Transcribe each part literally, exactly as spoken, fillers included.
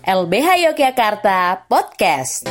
L B H Yogyakarta Podcast.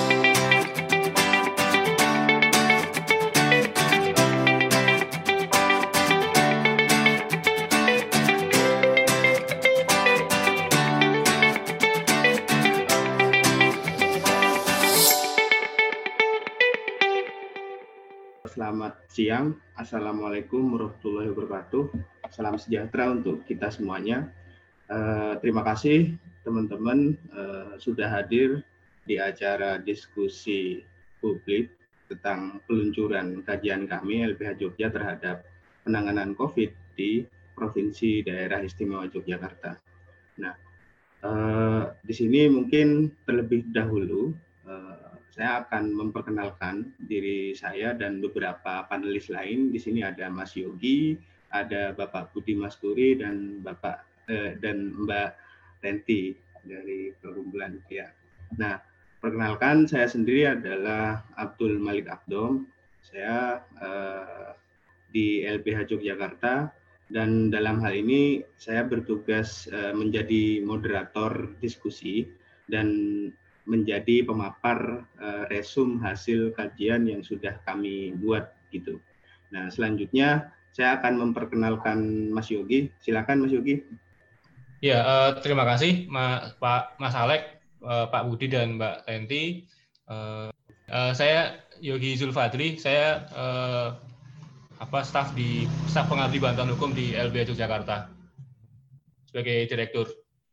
Selamat siang, Assalamualaikum warahmatullahi wabarakatuh. Salam sejahtera untuk kita semuanya. Uh, terima kasih teman-teman uh, sudah hadir di acara diskusi publik tentang peluncuran kajian kami L B H Jogja terhadap penanganan COVID di Provinsi Daerah Istimewa Yogyakarta. Nah, uh, di sini mungkin terlebih dahulu uh, saya akan memperkenalkan diri saya dan beberapa panelis lain. Di sini ada Mas Yogi, ada Bapak Budi Masturi, dan Bapak eh, dan Mbak Tenti dari Perkumpulan ya. Nah, perkenalkan saya sendiri adalah Abdul Malik Abdom. Saya eh, di L B H Yogyakarta dan dalam hal ini saya bertugas eh, menjadi moderator diskusi dan menjadi pemapar uh, resum hasil kajian yang sudah kami buat gitu. Nah, selanjutnya saya akan memperkenalkan Mas Yogi. Silakan Mas Yogi. Ya, uh, terima kasih Ma, Pak Mas Alek, uh, Pak Budi dan Mbak Tenti. Uh, uh, saya Yogi Zulfadri. Saya uh, apa staf di staf pengabdi bantuan hukum di L B H Yogyakarta sebagai direktur.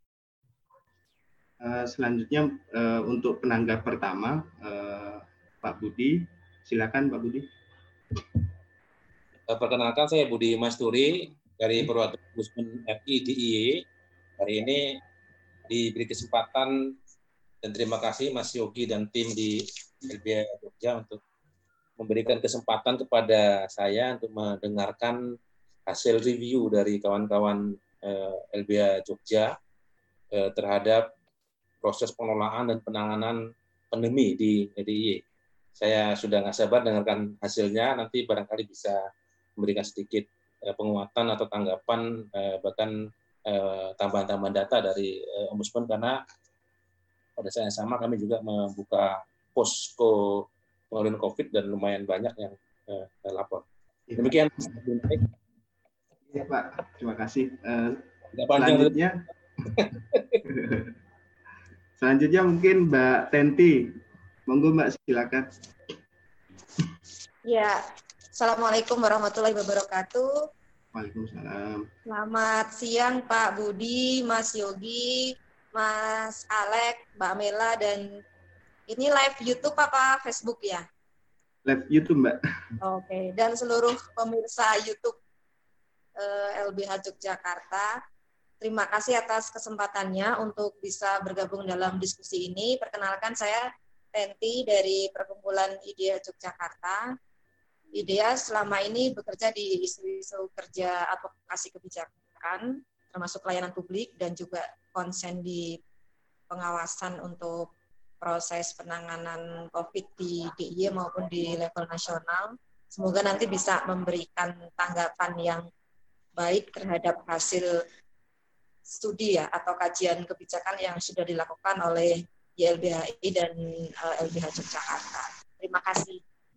Uh, selanjutnya uh, untuk penanggap pertama uh, Pak Budi, silakan Pak Budi. Perkenalkan, saya Budi Masturi dari Perwakilan Ombudsman R I D I Y. Hari ini diberi kesempatan dan terima kasih Mas Yogi dan tim di L B H Jogja untuk memberikan kesempatan kepada saya untuk mendengarkan hasil review dari kawan-kawan uh, L B H Jogja uh, terhadap proses pengelolaan dan penanganan pandemi di D I Y. Saya sudah nggak sabar dengarkan hasilnya, nanti barangkali bisa memberikan sedikit eh, penguatan atau tanggapan, eh, bahkan eh, tambahan-tambahan data dari eh, Ombudsman, karena pada saat yang sama kami juga membuka posko pengelolaan COVID dan lumayan banyak yang eh, lapor. Demikian. Ya Pak, terima kasih. Uh, selanjutnya. Selanjutnya mungkin Mbak Tenti. Monggo Mbak, silakan. Ya, Assalamualaikum warahmatullahi wabarakatuh. Waalaikumsalam. Selamat siang Pak Budi, Mas Yogi, Mas Alek, Mbak Mela, dan ini live YouTube apa Facebook ya? Live YouTube Mbak. Oke, dan seluruh pemirsa YouTube eh, L B H Yogyakarta. Terima kasih atas kesempatannya untuk bisa bergabung dalam diskusi ini. Perkenalkan, saya Tenti dari Perkumpulan IDEA Yogyakarta. IDEA selama ini bekerja di isu-isu kerja advokasi kebijakan, termasuk layanan publik dan juga konsen di pengawasan untuk proses penanganan COVID di D I Y maupun di level nasional. Semoga nanti bisa memberikan tanggapan yang baik terhadap hasil studi ya atau kajian kebijakan yang sudah dilakukan oleh Y L B H I dan uh, L B H Yogyakarta. Terima kasih.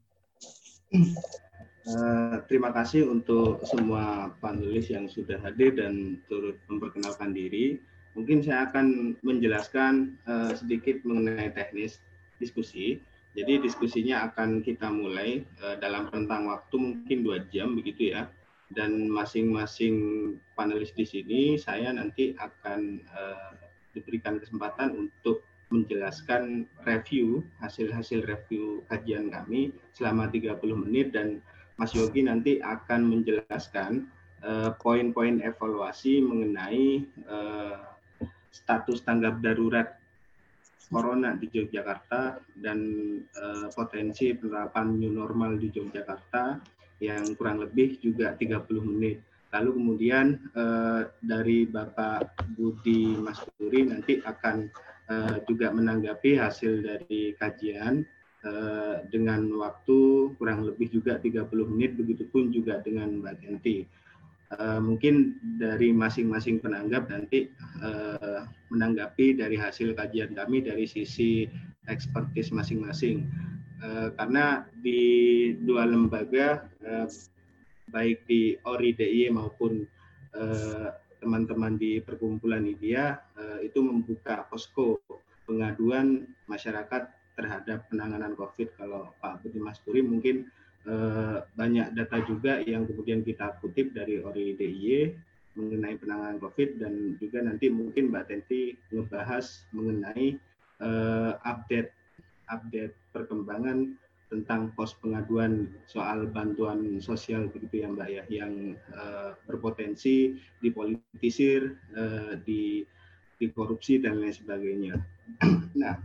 Uh, terima kasih untuk semua panelis yang sudah hadir dan turut memperkenalkan diri. Mungkin saya akan menjelaskan uh, sedikit mengenai teknis diskusi. Jadi diskusinya akan kita mulai uh, dalam rentang waktu mungkin dua jam begitu ya. Dan masing-masing panelis di sini saya nanti akan uh, diberikan kesempatan untuk menjelaskan review, hasil-hasil review kajian kami selama tiga puluh menit, dan Mas Yogi nanti akan menjelaskan uh, poin-poin evaluasi mengenai uh, status tanggap darurat Corona di Yogyakarta dan uh, potensi penerapan new normal di Yogyakarta yang kurang lebih juga tiga puluh menit. Lalu kemudian eh, dari Bapak Budi Masturi nanti akan eh, juga menanggapi hasil dari kajian eh, dengan waktu kurang lebih juga tiga puluh menit, begitupun juga dengan Mbak Tenti. uh, mungkin dari masing-masing penanggap nanti uh, menanggapi dari hasil kajian kami dari sisi ekspertis masing-masing. Uh, karena di dua lembaga, uh, baik di O R I D I Y maupun uh, teman-teman di perkumpulan I D I A, uh, itu membuka posko pengaduan masyarakat terhadap penanganan COVID. Kalau Pak Budi Masturi mungkin eh, banyak data juga yang kemudian kita kutip dari O R I D I Y mengenai penanganan COVID, dan juga nanti mungkin Mbak Tenti ngebahas mengenai eh, update update perkembangan tentang pos pengaduan soal bantuan sosial begitu ya Mbak ya, yang eh, berpotensi dipolitisir, eh, di dikorupsi dan lain sebagainya. Nah,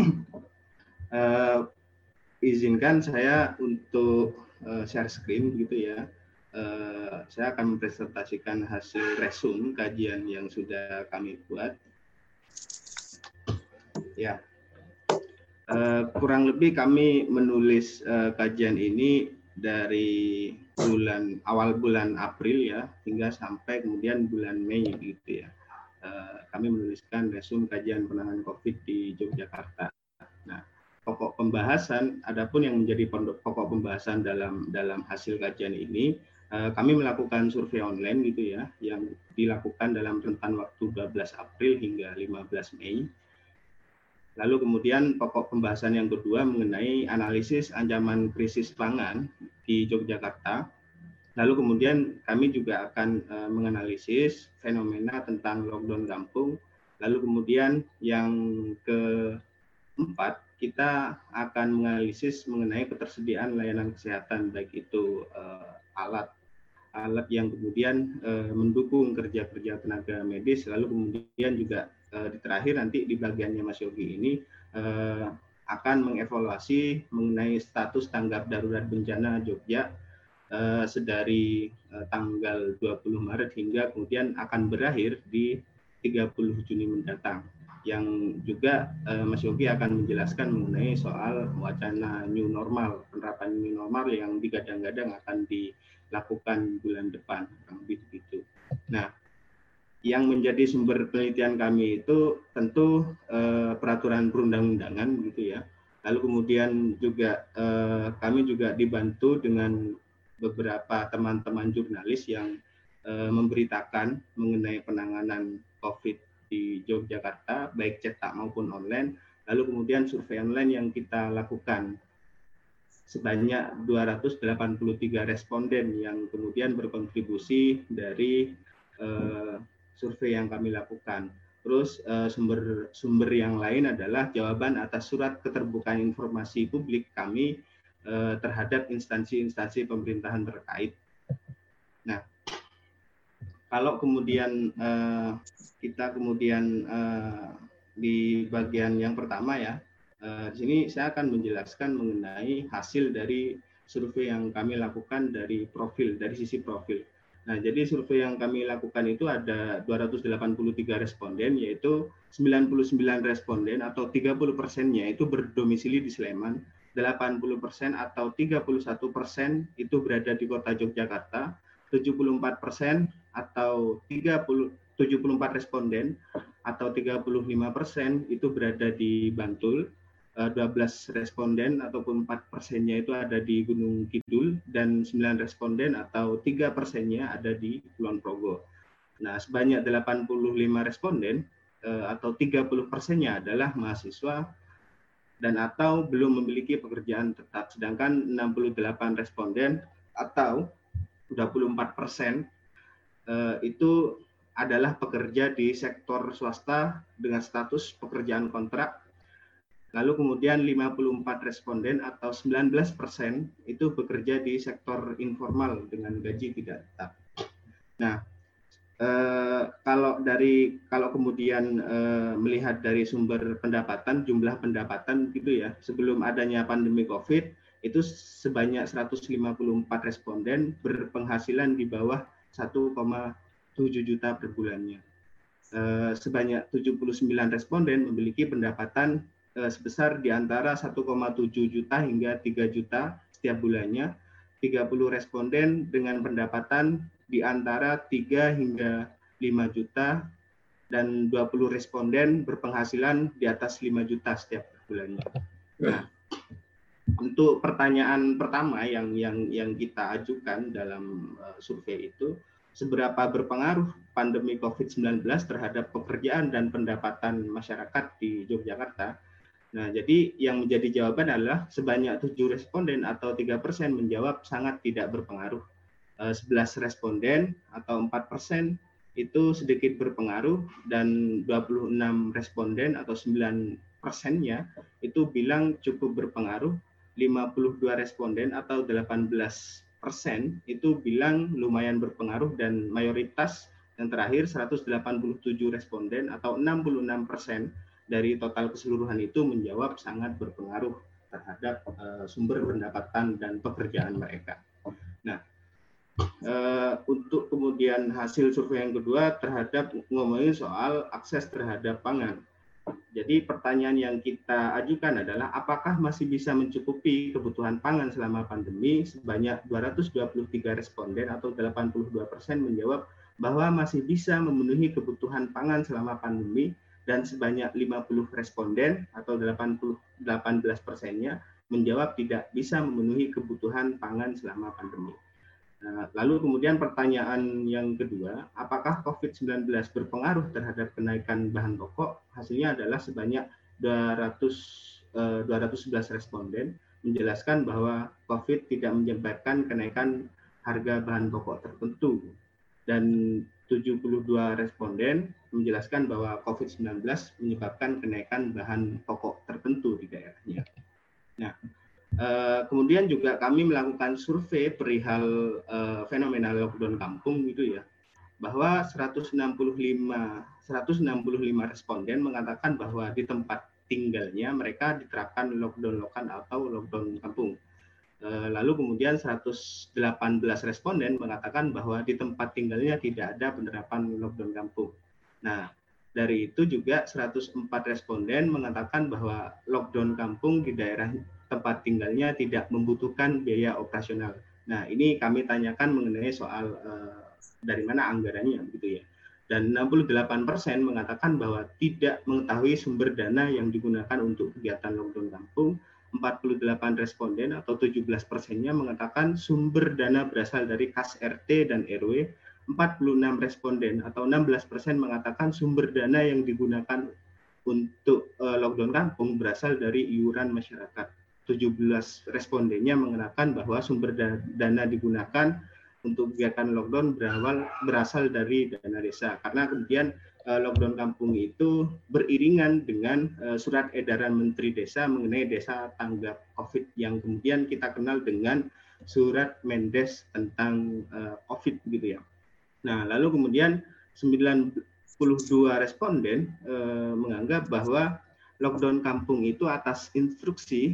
uh, izinkan saya untuk uh, share screen begitu ya. Uh, saya akan mempresentasikan hasil resum kajian yang sudah kami buat. Ya, uh, kurang lebih kami menulis uh, kajian ini dari bulan awal bulan April ya hingga sampai kemudian bulan Mei gitu ya. Uh, kami menuliskan resum kajian penanganan COVID di Yogyakarta. Nah, pokok pembahasan, adapun yang menjadi pokok pembahasan dalam dalam hasil kajian ini, uh, kami melakukan survei online gitu ya, yang dilakukan dalam rentan waktu dua belas April hingga lima belas Mei. Lalu kemudian pokok pembahasan yang kedua mengenai analisis ancaman krisis pangan di Yogyakarta. Lalu kemudian kami juga akan uh, menganalisis fenomena tentang lockdown kampung. Lalu kemudian yang keempat, kita akan menganalisis mengenai ketersediaan layanan kesehatan, baik itu uh, alat alat yang kemudian uh, mendukung kerja-kerja tenaga medis. Lalu kemudian juga uh, di terakhir nanti di bagiannya Mas Yogi ini uh, akan mengevaluasi mengenai status tanggap darurat bencana Jogja Uh, sedari uh, tanggal dua puluh Maret hingga kemudian akan berakhir di tiga puluh Juni mendatang, yang juga uh, Mas Yogi akan menjelaskan mengenai soal wacana new normal, penerapan new normal yang digadang-gadang akan dilakukan bulan depan, lebih begitu. Nah, yang menjadi sumber penelitian kami itu tentu uh, peraturan perundang-undangan gitu ya. Lalu kemudian juga uh, kami juga dibantu dengan beberapa teman-teman jurnalis yang uh, memberitakan mengenai penanganan COVID di Yogyakarta, baik cetak maupun online. Lalu kemudian survei online yang kita lakukan sebanyak dua ratus delapan puluh tiga responden yang kemudian berkontribusi dari uh, survei yang kami lakukan. Terus uh, sumber sumber yang lain adalah jawaban atas surat keterbukaan informasi publik kami terhadap instansi-instansi pemerintahan terkait. Nah, kalau kemudian uh, kita kemudian uh, di bagian yang pertama ya, uh, di sini saya akan menjelaskan mengenai hasil dari survei yang kami lakukan dari profil, dari sisi profil. Nah, jadi survei yang kami lakukan itu ada dua ratus delapan puluh tiga responden, yaitu sembilan puluh sembilan responden atau tiga puluh persennya itu berdomisili di Sleman, delapan puluh persen atau tiga puluh satu persen itu berada di kota Yogyakarta, tujuh puluh empat persen atau tiga puluh, tujuh puluh empat responden atau tiga puluh lima persen itu berada di Bantul, dua belas responden ataupun empat persennya itu ada di Gunung Kidul, dan sembilan responden atau tiga persennya ada di Kulon Progo. Nah, sebanyak delapan puluh lima responden atau tiga puluh persennya adalah mahasiswa dan atau belum memiliki pekerjaan tetap, sedangkan enam puluh delapan responden atau dua puluh empat persen eh, itu adalah pekerja di sektor swasta dengan status pekerjaan kontrak. Lalu kemudian lima puluh empat responden atau sembilan belas persen itu bekerja di sektor informal dengan gaji tidak tetap. Nah, Eh, kalau dari kalau kemudian eh, melihat dari sumber pendapatan, jumlah pendapatan gitu ya, sebelum adanya pandemi COVID itu sebanyak seratus lima puluh empat responden berpenghasilan di bawah satu koma tujuh juta per bulannya. Eh, sebanyak tujuh puluh sembilan responden memiliki pendapatan eh, sebesar di antara satu koma tujuh juta hingga tiga juta setiap bulannya. tiga puluh responden dengan pendapatan di antara tiga hingga lima juta dan dua puluh responden berpenghasilan di atas lima juta setiap bulannya. Nah, untuk pertanyaan pertama yang yang yang kita ajukan dalam uh, survei itu, seberapa berpengaruh pandemi covid sembilan belas terhadap pekerjaan dan pendapatan masyarakat di Yogyakarta? Nah, jadi yang menjadi jawaban adalah sebanyak tujuh responden atau tiga persen menjawab sangat tidak berpengaruh. Uh, sebelas responden atau empat persen itu sedikit berpengaruh, dan dua puluh enam responden atau sembilan persennya itu bilang cukup berpengaruh. lima puluh dua responden atau delapan belas persen itu bilang lumayan berpengaruh, dan mayoritas yang terakhir seratus delapan puluh tujuh responden atau enam puluh enam persen dari total keseluruhan itu menjawab sangat berpengaruh terhadap uh, sumber pendapatan dan pekerjaan mereka. Nah, Uh, untuk kemudian hasil survei yang kedua terhadap ngomongin soal akses terhadap pangan. Jadi pertanyaan yang kita ajukan adalah apakah masih bisa mencukupi kebutuhan pangan selama pandemi. Sebanyak dua ratus dua puluh tiga responden atau delapan puluh dua persen menjawab bahwa masih bisa memenuhi kebutuhan pangan selama pandemi, dan sebanyak lima puluh responden atau delapan puluh delapan belas persennya menjawab tidak bisa memenuhi kebutuhan pangan selama pandemi. Nah, lalu kemudian pertanyaan yang kedua, apakah covid sembilan belas berpengaruh terhadap kenaikan bahan pokok? Hasilnya adalah sebanyak dua ratus sebelas responden menjelaskan bahwa COVID tidak menyebabkan kenaikan harga bahan pokok tertentu, dan tujuh puluh dua responden menjelaskan bahwa covid sembilan belas menyebabkan kenaikan bahan pokok tertentu di daerahnya. Nah, Uh, kemudian juga kami melakukan survei perihal uh, fenomena lockdown kampung gitu ya, bahwa seratus enam puluh lima responden mengatakan bahwa di tempat tinggalnya mereka diterapkan lockdown lokal atau lockdown kampung. Uh, lalu kemudian seratus delapan belas responden mengatakan bahwa di tempat tinggalnya tidak ada penerapan lockdown kampung. Nah, dari itu juga seratus empat responden mengatakan bahwa lockdown kampung di daerah tempat tinggalnya tidak membutuhkan biaya operasional. Nah, ini kami tanyakan mengenai soal uh, dari mana anggarannya gitu ya. Dan enam puluh delapan persen mengatakan bahwa tidak mengetahui sumber dana yang digunakan untuk kegiatan lockdown kampung. empat puluh delapan responden atau tujuh belas persennya mengatakan sumber dana berasal dari kas R T dan R W. empat puluh enam responden atau enam belas persen mengatakan sumber dana yang digunakan untuk uh, lockdown kampung berasal dari iuran masyarakat. tujuh belas respondennya mengatakan bahwa sumber dana digunakan untuk kegiatan lockdown berawal berasal dari dana desa, karena kemudian uh, lockdown kampung itu beriringan dengan uh, surat edaran Menteri Desa mengenai desa tanggap COVID yang kemudian kita kenal dengan surat Mendes tentang uh, COVID gitu ya. Nah, lalu kemudian sembilan puluh dua responden uh, menganggap bahwa lockdown kampung itu atas instruksi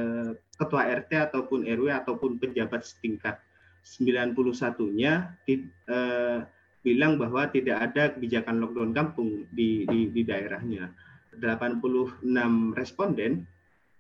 ketua R T ataupun R W ataupun pejabat setingkat. Sembilan puluh satunya eh, bilang bahwa tidak ada kebijakan lockdown kampung di, di, di daerahnya. delapan puluh enam responden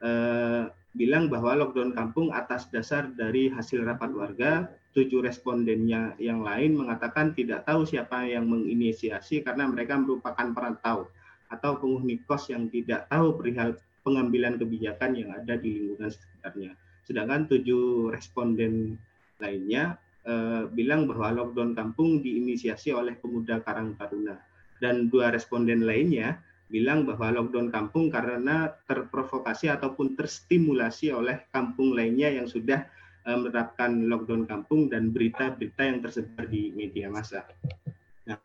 eh, bilang bahwa lockdown kampung atas dasar dari hasil rapat warga. Tujuh respondennya yang lain mengatakan tidak tahu siapa yang menginisiasi karena mereka merupakan perantau atau penghuni kos yang tidak tahu perihal pengambilan kebijakan yang ada di lingkungan sekitarnya. Sedangkan tujuh responden lainnya eh, bilang bahwa lockdown kampung diinisiasi oleh pemuda Karang Taruna. Dan dua responden lainnya bilang bahwa lockdown kampung karena terprovokasi ataupun terstimulasi oleh kampung lainnya yang sudah eh, menerapkan lockdown kampung dan berita-berita yang tersebar di media massa. Nah,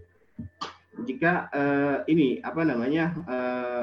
jika eh, ini apa namanya eh,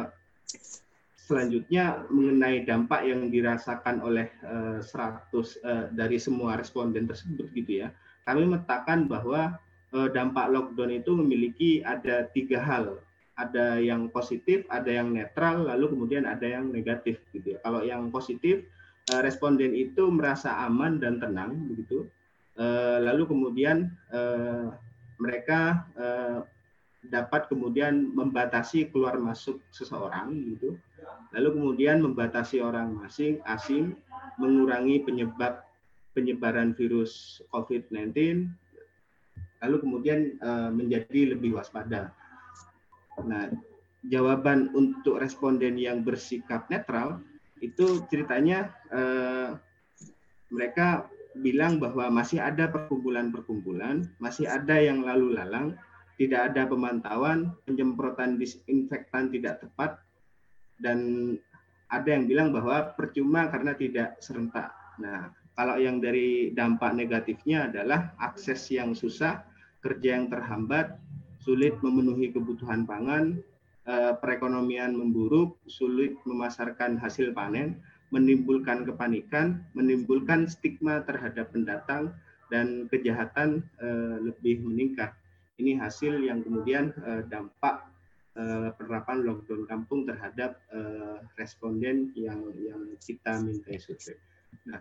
selanjutnya mengenai dampak yang dirasakan oleh uh, seratus uh, dari semua responden tersebut gitu ya, kami memetakan bahwa uh, dampak lockdown itu memiliki ada tiga hal, ada yang positif, ada yang netral, lalu kemudian ada yang negatif gitu ya. Kalau yang positif, uh, responden itu merasa aman dan tenang begitu, uh, lalu kemudian uh, mereka uh, dapat kemudian membatasi keluar masuk seseorang gitu. Lalu kemudian membatasi orang asing, asing mengurangi penyebab penyebaran virus covid sembilan belas, lalu kemudian uh, menjadi lebih waspada. Nah, jawaban untuk responden yang bersikap netral itu ceritanya uh, mereka bilang bahwa masih ada perkumpulan-perkumpulan, masih ada yang lalu lalang, tidak ada pemantauan, penyemprotan disinfektan tidak tepat, dan ada yang bilang bahwa percuma karena tidak serentak. Nah, kalau yang dari dampak negatifnya adalah akses yang susah, kerja yang terhambat, sulit memenuhi kebutuhan pangan, perekonomian memburuk, sulit memasarkan hasil panen, menimbulkan kepanikan, menimbulkan stigma terhadap pendatang, dan kejahatan lebih meningkat. Ini hasil yang kemudian dampak penerapan lockdown kampung terhadap uh, responden yang yang kita minta survei. Nah,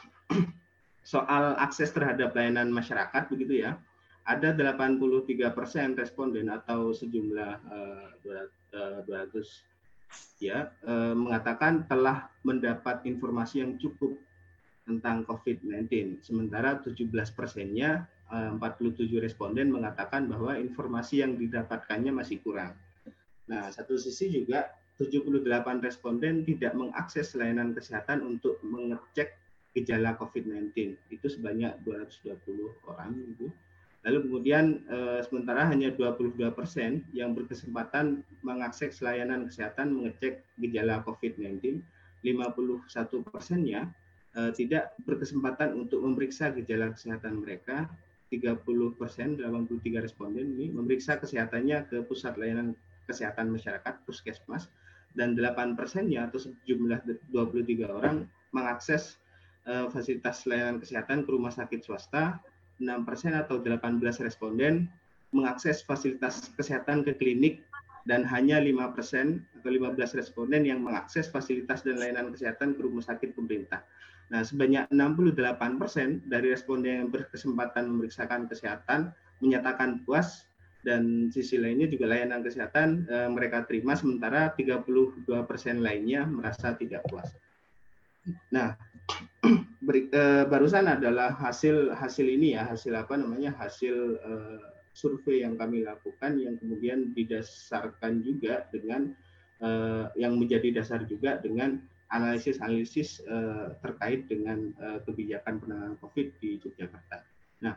soal akses terhadap layanan masyarakat begitu ya, ada delapan puluh tiga persen responden atau sejumlah uh, dua ratus ya uh, mengatakan telah mendapat informasi yang cukup tentang covid sembilan belas. Sementara tujuh belas persennya, uh, empat puluh tujuh responden mengatakan bahwa informasi yang didapatkannya masih kurang. Nah, satu sisi juga tujuh puluh delapan responden tidak mengakses layanan kesehatan untuk mengecek gejala covid sembilan belas. Itu sebanyak dua ratus dua puluh orang. Gitu. Lalu kemudian eh, sementara hanya dua puluh dua persen yang berkesempatan mengakses layanan kesehatan mengecek gejala covid sembilan belas. lima puluh satu persennya eh, tidak berkesempatan untuk memeriksa gejala kesehatan mereka. tiga puluh persen, delapan puluh tiga responden ini memeriksa kesehatannya ke pusat layanan kesehatan masyarakat puskesmas, dan delapan persennya atau sejumlah dua puluh tiga orang mengakses uh, fasilitas layanan kesehatan ke rumah sakit swasta, enam persen atau delapan belas responden mengakses fasilitas kesehatan ke klinik, dan hanya lima persen atau lima belas responden yang mengakses fasilitas dan layanan kesehatan ke rumah sakit pemerintah. Nah, sebanyak enam puluh delapan persen dari responden yang berkesempatan memeriksakan kesehatan menyatakan puas, dan sisi lainnya juga layanan kesehatan eh, mereka terima, sementara tiga puluh dua persen lainnya merasa tidak puas. Nah, beri, eh, barusan adalah hasil hasil ini ya, hasil apa namanya, hasil eh, survei yang kami lakukan yang kemudian didasarkan juga dengan eh, yang menjadi dasar juga dengan analisis-analisis eh, terkait dengan eh, kebijakan penanganan COVID di Yogyakarta. Nah,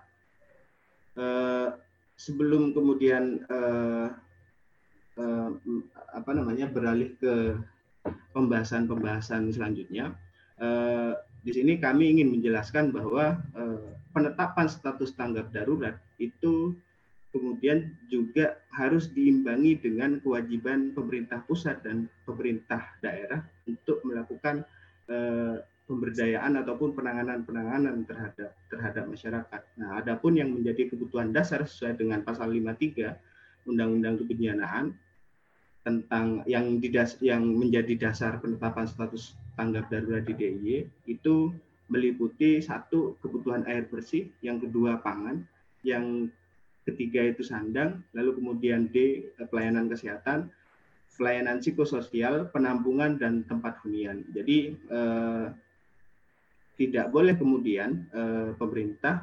eh, sebelum kemudian uh, uh, apa namanya beralih ke pembahasan-pembahasan selanjutnya, uh, di sini kami ingin menjelaskan bahwa uh, penetapan status tanggap darurat itu kemudian juga harus diimbangi dengan kewajiban pemerintah pusat dan pemerintah daerah untuk melakukan uh, pemberdayaan ataupun penanganan-penanganan terhadap terhadap masyarakat. Nah, adapun yang menjadi kebutuhan dasar sesuai dengan pasal lima puluh tiga Undang-Undang Kebencanaan tentang yang didas, yang menjadi dasar penetapan status tanggap darurat di D I Y itu meliputi satu, kebutuhan air bersih, yang kedua pangan, yang ketiga itu sandang, lalu kemudian D, pelayanan kesehatan, pelayanan psikososial, penampungan, dan tempat hunian. Jadi eh, tidak boleh kemudian eh, pemerintah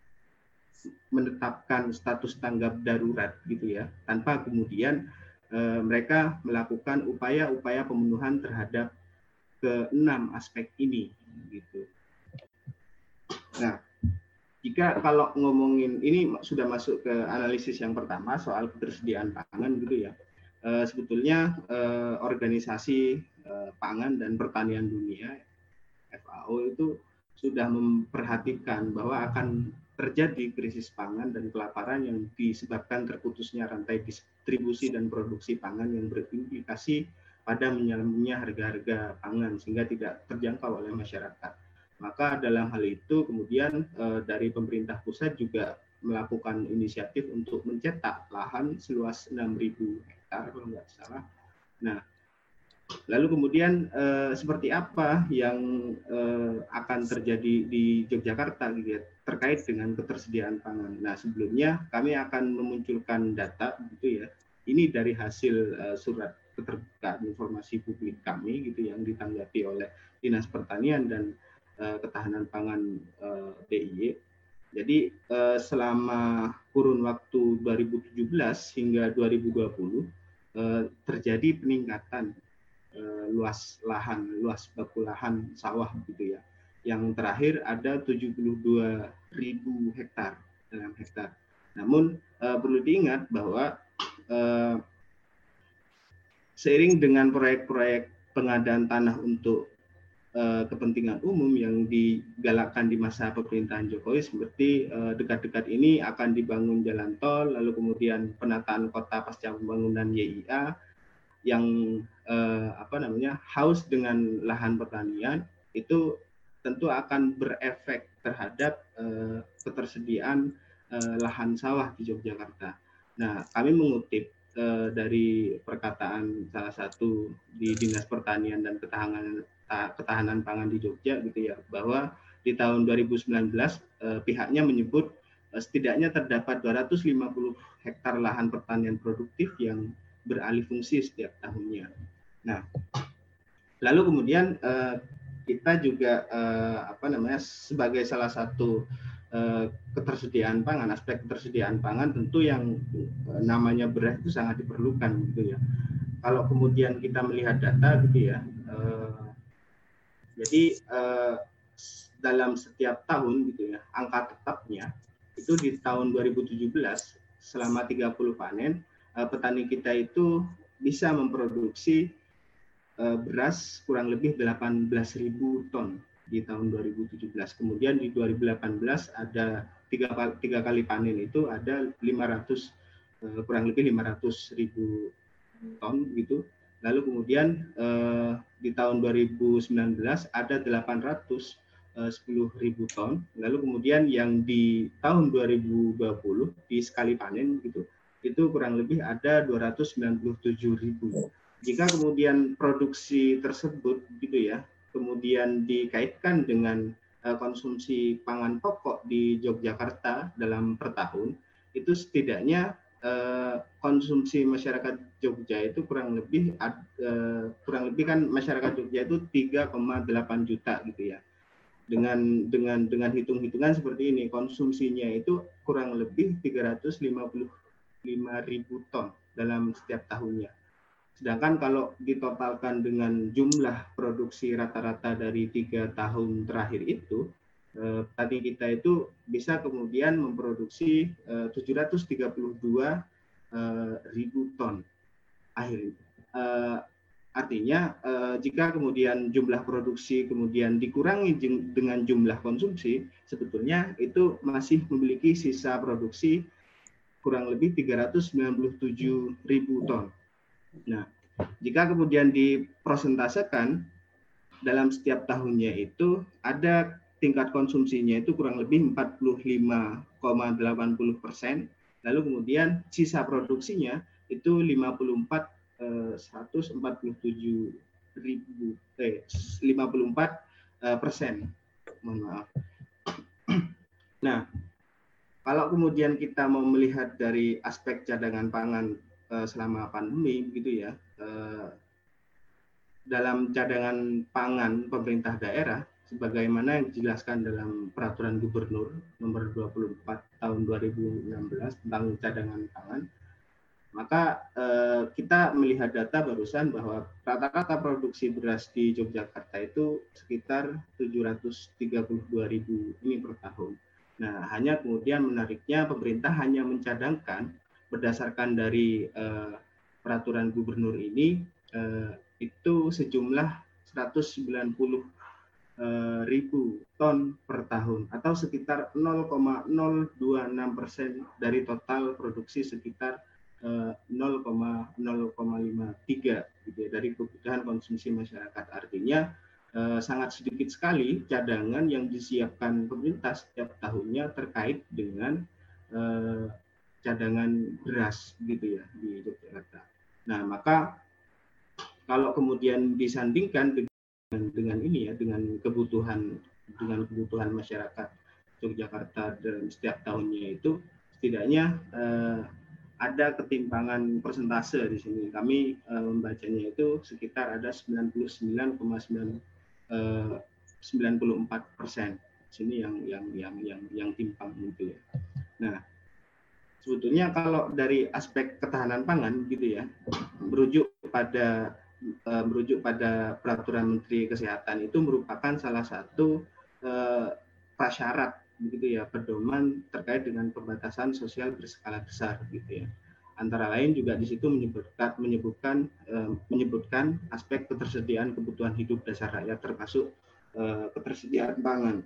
menetapkan status tanggap darurat gitu ya, tanpa kemudian eh, mereka melakukan upaya-upaya pemenuhan terhadap keenam aspek ini gitu. Nah, jika kalau ngomongin ini sudah masuk ke analisis yang pertama soal ketersediaan pangan gitu ya. Eh, sebetulnya eh, organisasi eh, pangan dan pertanian dunia F A O itu sudah memperhatikan bahwa akan terjadi krisis pangan dan kelaparan yang disebabkan terputusnya rantai distribusi dan produksi pangan yang berimplikasi pada menyalamunya harga-harga pangan sehingga tidak terjangkau oleh masyarakat. Maka dalam hal itu kemudian eh, dari pemerintah pusat juga melakukan inisiatif untuk mencetak lahan seluas enam ribu hektar kalau nggak salah. Nah, lalu kemudian eh, seperti apa yang eh, akan terjadi di Yogyakarta gitu ya, terkait dengan ketersediaan pangan. Nah, sebelumnya kami akan memunculkan data gitu ya. Ini dari hasil eh, surat keterbukaan informasi publik kami gitu yang ditanggapi oleh Dinas Pertanian dan eh, Ketahanan Pangan eh, D I Y. Jadi eh, selama kurun waktu dua ribu tujuh belas hingga dua ribu dua puluh eh, terjadi peningkatan eh, luas lahan, luas baku lahan sawah gitu ya. Yang terakhir ada tujuh puluh dua ribu hektar dalam hektar. Namun eh, perlu diingat bahwa eh, seiring dengan proyek-proyek pengadaan tanah untuk uh, kepentingan umum yang digalakkan di masa pemerintahan Jokowi, seperti uh, dekat-dekat ini akan dibangun jalan tol, lalu kemudian penataan kota pasca pembangunan Y I A yang uh, apa namanya haus dengan lahan pertanian, itu tentu akan berefek terhadap uh, ketersediaan uh, lahan sawah di Yogyakarta. Nah, kami mengutip uh, dari perkataan salah satu di Dinas Pertanian dan Ketahanan Ketahanan Pangan di Jogja gitu ya, bahwa di tahun dua ribu sembilan belas uh, pihaknya menyebut uh, setidaknya terdapat dua ratus lima puluh hektar lahan pertanian produktif yang beralih fungsi setiap tahunnya. Nah, lalu kemudian uh, kita juga uh, apa namanya sebagai salah satu uh, ketersediaan pangan, aspek ketersediaan pangan tentu yang uh, namanya beras itu sangat diperlukan gitu ya. Kalau kemudian kita melihat data gitu ya, uh, jadi uh, dalam setiap tahun gitu ya, angka tetapnya itu di tahun dua ribu tujuh belas selama tiga puluh panen, uh, petani kita itu bisa memproduksi beras kurang lebih delapan belas ribu ton di tahun dua ribu tujuh belas. Kemudian di dua ribu delapan belas ada tiga, tiga kali panen itu ada lima ratus kurang lebih lima ratus ribu ton gitu. Lalu kemudian eh, di tahun dua ribu sembilan belas ada delapan ratus sepuluh ribu ton. Lalu kemudian yang di tahun dua ribu dua puluh di sekali panen gitu itu kurang lebih ada dua ratus sembilan puluh tujuh ribu. Jika kemudian produksi tersebut gitu ya, kemudian dikaitkan dengan uh, konsumsi pangan pokok di Yogyakarta dalam per tahun, itu setidaknya uh, konsumsi masyarakat Jogja itu kurang lebih uh, kurang lebih kan masyarakat Jogja itu tiga koma delapan juta gitu ya. Dengan dengan dengan hitung-hitungan seperti ini, konsumsinya itu kurang lebih tiga ratus lima puluh lima ribu ton dalam setiap tahunnya. Sedangkan kalau ditotalkan dengan jumlah produksi rata-rata dari tiga tahun terakhir itu, eh, tadi kita itu bisa kemudian memproduksi eh, tujuh ratus tiga puluh dua eh, ribu ton akhir. Eh, artinya eh, jika kemudian jumlah produksi kemudian dikurangi dengan jumlah konsumsi, sebetulnya itu masih memiliki sisa produksi kurang lebih tiga ratus sembilan puluh tujuh ribu ton. Nah, jika kemudian dipresentasekan dalam setiap tahunnya itu ada tingkat konsumsinya itu kurang lebih empat puluh lima koma delapan puluh persen, lalu kemudian sisa produksinya itu lima puluh empat seratus empat puluh tujuh ribu eh lima puluh empat persen. Mohon maaf. Nah, kalau kemudian kita mau melihat dari aspek cadangan pangan selama pandemi gitu ya, dalam cadangan pangan pemerintah daerah sebagaimana yang dijelaskan dalam peraturan gubernur nomor dua puluh empat tahun dua ribu enam belas tentang cadangan pangan, maka eh, kita melihat data barusan bahwa rata-rata produksi beras di Yogyakarta itu sekitar tujuh ratus tiga puluh dua ribu ini per tahun. Nah, hanya kemudian menariknya pemerintah hanya mencadangkan berdasarkan dari eh, peraturan gubernur ini eh, itu sejumlah seratus sembilan puluh ribu ton per tahun atau sekitar nol koma nol dua enam persen dari total produksi sekitar eh, nol koma nol lima tiga gitu ya, dari kebutuhan konsumsi masyarakat. Artinya eh, sangat sedikit sekali cadangan yang disiapkan pemerintah setiap tahunnya terkait dengan eh, cadangan beras gitu ya di Yogyakarta. Nah, maka kalau kemudian disandingkan dengan, dengan ini ya, dengan kebutuhan dengan kebutuhan masyarakat Yogyakarta dalam setiap tahunnya itu, setidaknya eh, ada ketimpangan persentase di sini. Kami eh, membacanya itu sekitar ada sembilan puluh sembilan koma sembilan puluh empat persen. sini yang yang yang yang yang timpang gitu ya. Nah, sebetulnya kalau dari aspek ketahanan pangan gitu ya, merujuk pada uh, merujuk pada peraturan Menteri Kesehatan itu merupakan salah satu uh, prasyarat begitu ya, pedoman terkait dengan pembatasan sosial berskala besar gitu ya. Antara lain juga di situ menyebutkan menyebutkan uh, menyebutkan aspek ketersediaan kebutuhan hidup dasar rakyat termasuk uh, ketersediaan pangan.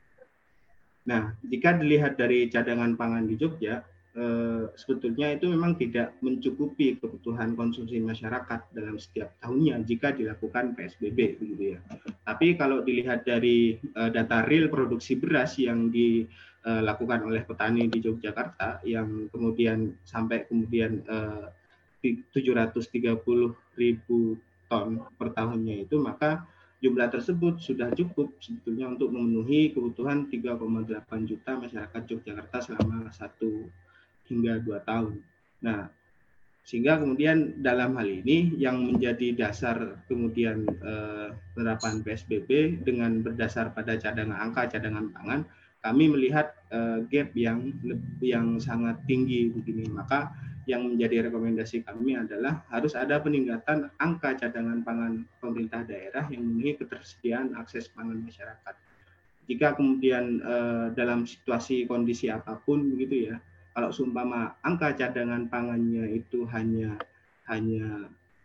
Nah, jika dilihat dari cadangan pangan di Jogja, eh, sebetulnya itu memang tidak mencukupi kebutuhan konsumsi masyarakat dalam setiap tahunnya jika dilakukan P S B B, begitu ya. Tapi kalau dilihat dari eh, data real produksi beras yang dilakukan oleh petani di Yogyakarta, yang kemudian sampai kemudian eh, tujuh ratus tiga puluh ribu ton per tahunnya itu, maka jumlah tersebut sudah cukup sebetulnya untuk memenuhi kebutuhan tiga koma delapan juta masyarakat Yogyakarta selama satu hingga dua tahun. Nah, sehingga kemudian dalam hal ini yang menjadi dasar kemudian eh, penerapan P S B B dengan berdasar pada cadangan angka cadangan pangan, kami melihat eh, gap yang yang sangat tinggi begini. Maka yang menjadi rekomendasi kami adalah harus ada peningkatan angka cadangan pangan pemerintah daerah yang memenuhi ketersediaan akses pangan masyarakat. Jika kemudian eh, dalam situasi kondisi apapun begitu ya, kalau seumpama angka cadangan pangannya itu hanya hanya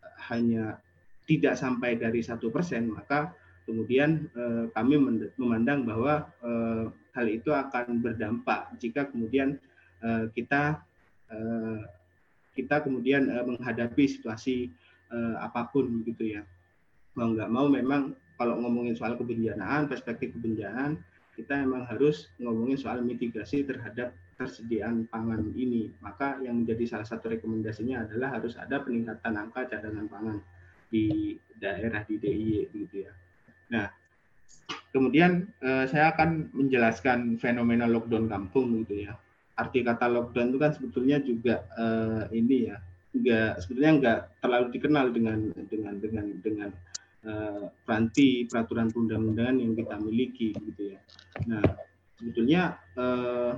hanya tidak sampai dari satu persen, maka kemudian eh, kami memandang bahwa eh, hal itu akan berdampak jika kemudian eh, kita eh, kita kemudian uh, menghadapi situasi uh, apapun gitu ya. Mau nggak mau memang kalau ngomongin soal kebencanaan, perspektif kebencanaan, kita memang harus ngomongin soal mitigasi terhadap persediaan pangan ini. Maka yang menjadi salah satu rekomendasinya adalah harus ada peningkatan angka cadangan pangan di daerah di D I Y gitu ya. Nah, kemudian uh, saya akan menjelaskan fenomena lockdown kampung gitu ya. Arti kata lockdown itu kan sebetulnya juga uh, ini ya, enggak sebetulnya enggak terlalu dikenal dengan dengan dengan dengan uh, peranti peraturan perundang-undangan yang kita miliki gitu ya. Nah, sebetulnya uh,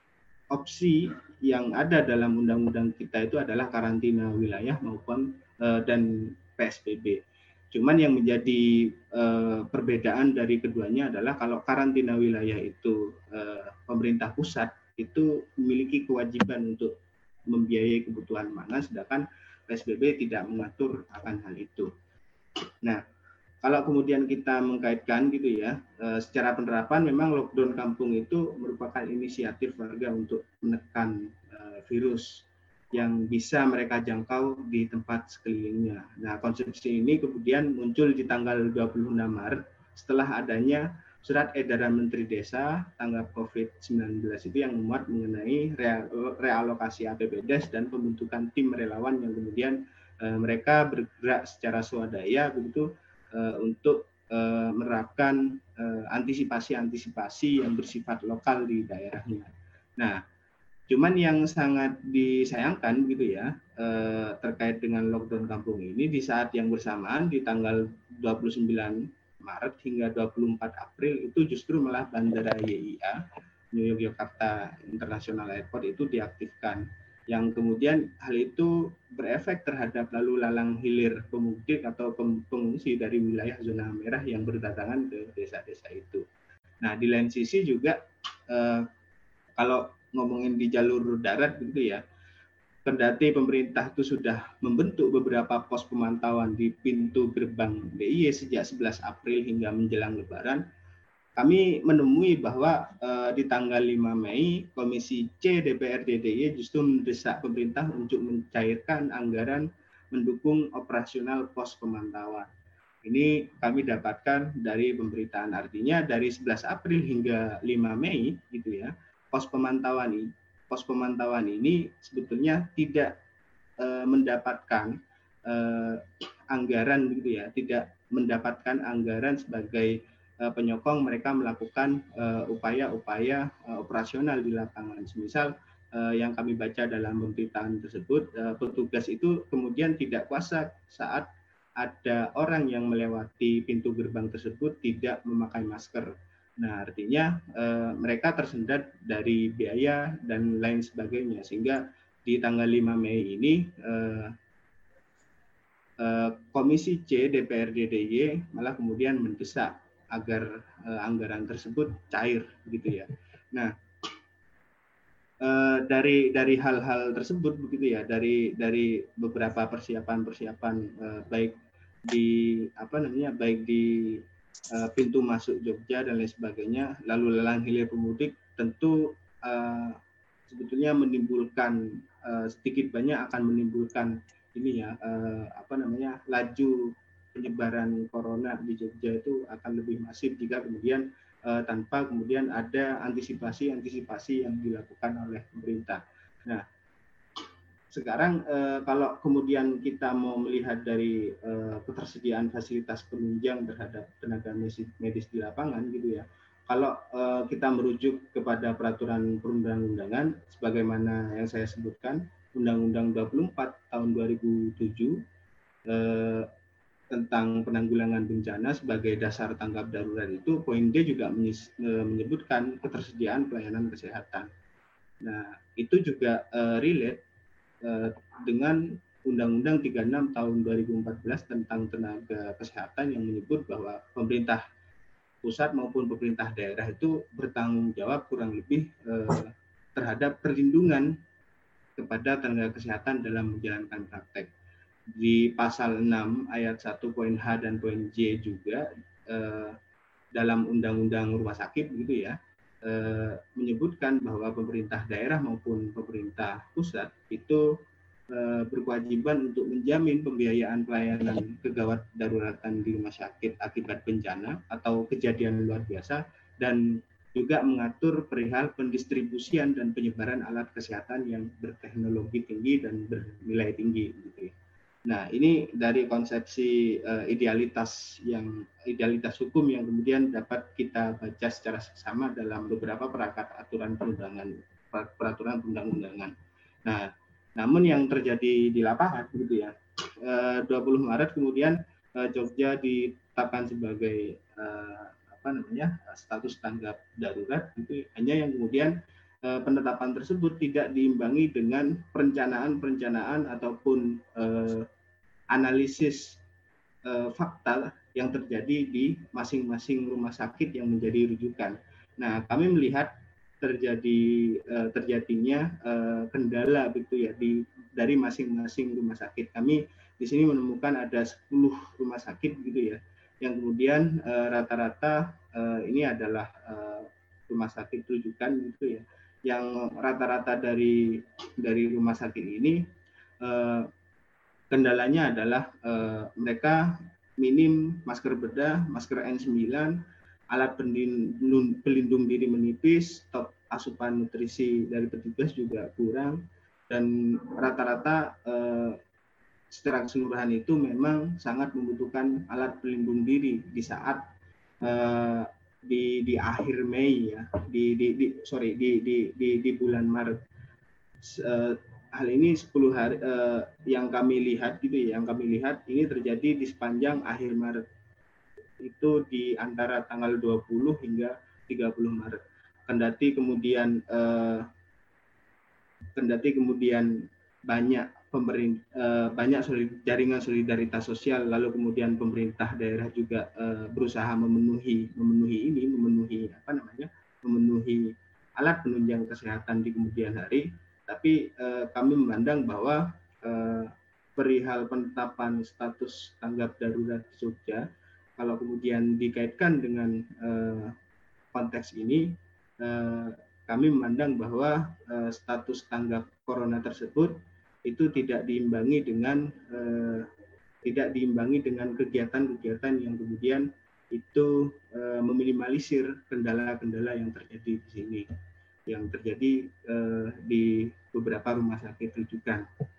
opsi yang ada dalam undang-undang kita itu adalah karantina wilayah maupun uh, dan P S B B. Cuman yang menjadi uh, perbedaan dari keduanya adalah kalau karantina wilayah itu uh, pemerintah pusat itu memiliki kewajiban untuk membiayai kebutuhan pangan, sedangkan P S B B tidak mengatur akan hal itu. Nah, kalau kemudian kita mengkaitkan gitu ya, secara penerapan memang lockdown kampung itu merupakan inisiatif warga untuk menekan virus yang bisa mereka jangkau di tempat sekelilingnya. Nah, konsepsi ini kemudian muncul di tanggal dua puluh enam Maret setelah adanya Surat Edaran Menteri Desa tanggap COVID sembilan belas itu yang memuat mengenai realokasi A P B D E S dan pembentukan tim relawan yang kemudian uh, mereka bergerak secara swadaya begitu uh, untuk uh, menerapkan uh, antisipasi-antisipasi yang bersifat lokal di daerahnya. Nah, cuman yang sangat disayangkan gitu ya uh, terkait dengan lockdown kampung ini di saat yang bersamaan di tanggal dua puluh sembilan Maret hingga dua puluh empat April itu justru malah Bandara Y I A New Yogyakarta International Airport itu diaktifkan, yang kemudian hal itu berefek terhadap lalu lalang hilir pemudik atau pengungsi dari wilayah zona merah yang berdatangan ke desa-desa itu. Nah, di lain sisi juga eh, kalau ngomongin di jalur darat gitu ya, kendati pemerintah itu sudah membentuk beberapa pos pemantauan di pintu gerbang D I Y sejak sebelas April hingga menjelang Lebaran, kami menemui bahwa eh, di tanggal lima Mei Komisi C D P R D D I Y justru mendesak pemerintah untuk mencairkan anggaran mendukung operasional pos pemantauan. Ini kami dapatkan dari pemberitaan, artinya dari sebelas April hingga lima Mei gitu ya, pos pemantauan ini pos pemantauan ini sebetulnya tidak eh, mendapatkan eh, anggaran gitu ya, tidak mendapatkan anggaran sebagai eh, penyokong mereka melakukan eh, upaya-upaya eh, operasional di lapangan. Misal eh, yang kami baca dalam pemberitaan tersebut, eh, petugas itu kemudian tidak kuasa saat ada orang yang melewati pintu gerbang tersebut tidak memakai masker. Nah, artinya eh, mereka tersendat dari biaya dan lain sebagainya, sehingga di tanggal lima Mei ini eh, eh, Komisi C D P R D D I Y malah kemudian mendesak agar eh, anggaran tersebut cair, gitu ya. Nah, eh, dari dari hal-hal tersebut, begitu ya, dari dari beberapa persiapan-persiapan eh, baik di apa namanya, baik di Uh, pintu masuk Jogja dan lain sebagainya, lalu lelang hilir pemudik tentu uh, sebetulnya menimbulkan uh, sedikit banyak akan menimbulkan ini ya uh, apa namanya laju penyebaran corona di Jogja itu akan lebih masif jika kemudian uh, tanpa kemudian ada antisipasi-antisipasi yang dilakukan oleh pemerintah. Nah, sekarang eh, kalau kemudian kita mau melihat dari eh, ketersediaan fasilitas penunjang terhadap tenaga medis, medis di lapangan, gitu ya. Kalau eh, kita merujuk kepada peraturan perundang-undangan, sebagaimana yang saya sebutkan, Undang-Undang dua puluh empat tahun dua ribu tujuh eh, tentang penanggulangan bencana sebagai dasar tanggap darurat itu, poin D juga menyebutkan ketersediaan pelayanan kesehatan. Nah, itu juga eh, relate dengan Undang-Undang tiga puluh enam tahun dua ribu empat belas tentang tenaga kesehatan yang menyebut bahwa pemerintah pusat maupun pemerintah daerah itu bertanggung jawab kurang lebih eh, terhadap perlindungan kepada tenaga kesehatan dalam menjalankan praktek. Di pasal enam ayat satu poin H dan poin J juga eh, dalam Undang-Undang Rumah Sakit, gitu ya, eh, menyebutkan bahwa pemerintah daerah maupun pemerintah pusat itu eh, berkewajiban untuk menjamin pembiayaan pelayanan kegawat daruratan di rumah sakit akibat bencana atau kejadian luar biasa, dan juga mengatur perihal pendistribusian dan penyebaran alat kesehatan yang berteknologi tinggi dan bernilai tinggi, gitu ya. Nah, ini dari konsepsi uh, idealitas yang idealitas hukum yang kemudian dapat kita baca secara seksama dalam beberapa perangkat aturan perundangan peraturan perundang-undangan. Nah, namun yang terjadi di lapangan, gitu ya, uh, dua puluh Maret kemudian uh, Jogja ditetapkan sebagai uh, apa namanya status tanggap darurat, gitu. Hanya yang kemudian uh, penetapan tersebut tidak diimbangi dengan perencanaan-perencanaan ataupun uh, analisis uh, fakta yang terjadi di masing-masing rumah sakit yang menjadi rujukan. Nah, kami melihat terjadi uh, terjadinya uh, kendala, begitu ya, di dari masing-masing rumah sakit. Kami di sini menemukan ada sepuluh rumah sakit, gitu ya, yang kemudian uh, rata-rata uh, ini adalah uh, rumah sakit rujukan, gitu ya, yang rata-rata dari dari rumah sakit ini uh, kendalanya adalah eh, mereka minim masker bedah, masker N sembilan, alat pelindung, pelindung diri menipis, stok asupan nutrisi dari petugas juga kurang, dan rata-rata eh, secara keseluruhan itu memang sangat membutuhkan alat pelindung diri di saat eh, di di akhir Mei, ya, di di, di sorry di di di, di bulan Maret. Eh, hal ini sepuluh hari eh, yang kami lihat, gitu ya, yang kami lihat ini terjadi di sepanjang akhir Maret. Itu di antara tanggal dua puluh hingga tiga puluh Maret. Kendati kemudian eh, kendati kemudian banyak pemerintah eh, banyak solid, jaringan solidaritas sosial, lalu kemudian pemerintah daerah juga eh, berusaha memenuhi memenuhi ini, memenuhi apa namanya? memenuhi alat penunjang kesehatan di kemudian hari. Tapi eh, kami memandang bahwa eh, perihal penetapan status tanggap darurat Jogja, kalau kemudian dikaitkan dengan eh, konteks ini, eh, kami memandang bahwa eh, status tanggap corona tersebut itu tidak diimbangi dengan eh, tidak diimbangi dengan kegiatan-kegiatan yang kemudian itu eh, meminimalisir kendala-kendala yang terjadi di sini, yang terjadi eh, di beberapa rumah sakit rujukan.